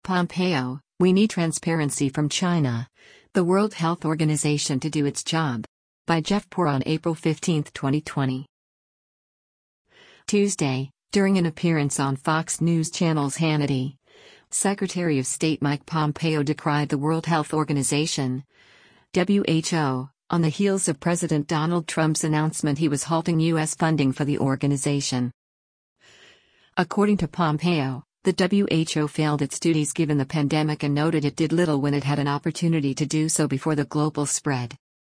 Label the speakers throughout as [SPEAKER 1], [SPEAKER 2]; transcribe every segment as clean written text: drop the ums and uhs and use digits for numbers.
[SPEAKER 1] Pompeo, we need transparency from China, the World Health Organization to do its job. By Jeff Poor on April 15, 2020. Tuesday, during an appearance on Fox News Channel's Hannity, Secretary of State Mike Pompeo decried the World Health Organization, WHO, on the heels of President Donald Trump's announcement he was halting U.S. funding for the organization. According to Pompeo, the WHO failed its duties given the pandemic and noted it did little when it had an opportunity to do so before the global spread.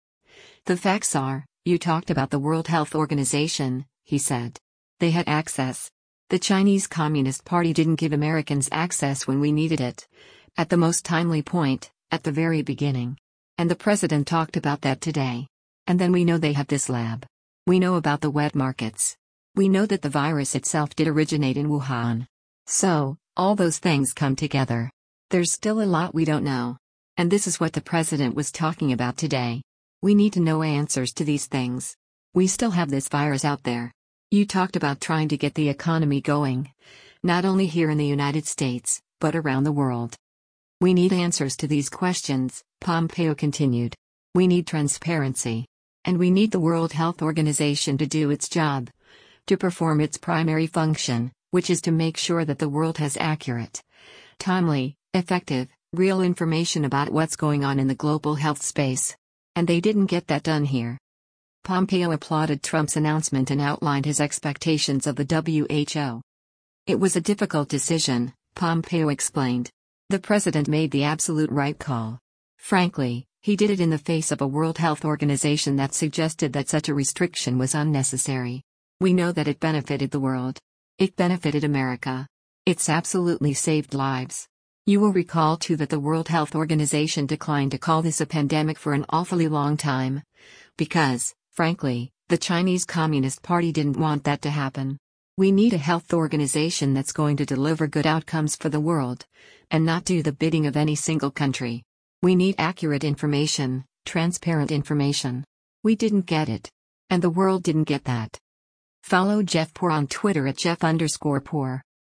[SPEAKER 1] The facts are, you talked about the World Health Organization, he said. They had access. The Chinese Communist Party didn't give Americans access when we needed it. At the most timely point, at the very beginning. And the president talked about that today. And then we know they have this lab. We know about the wet markets. We know that the virus itself did originate in Wuhan. So, all those things come together. There's still a lot we don't know. And this is what the president was talking about today. We need to know answers to these things. We still have this virus out there. You talked about trying to get the economy going. Not only here in the United States, but around the world. We need answers to these questions, Pompeo continued. We need transparency. And we need the World Health Organization to do its job. To perform its primary function, which is to make sure that the world has accurate, timely, effective, real information about what's going on in the global health space. And they didn't get that done here. Pompeo applauded Trump's announcement and outlined his expectations of the WHO. It was a difficult decision, Pompeo explained. The president made the absolute right call. Frankly, he did it in the face of a World Health Organization that suggested that such a restriction was unnecessary. We know that it benefited the world. It benefited America. It's absolutely saved lives. You will recall too that the World Health Organization declined to call this a pandemic for an awfully long time. Because, frankly, the Chinese Communist Party didn't want that to happen. We need a health organization that's going to deliver good outcomes for the world, and not do the bidding of any single country. We need accurate information, transparent information. We didn't get it. And the world didn't get that. Follow Jeff Poor on Twitter at Jeff_Poor.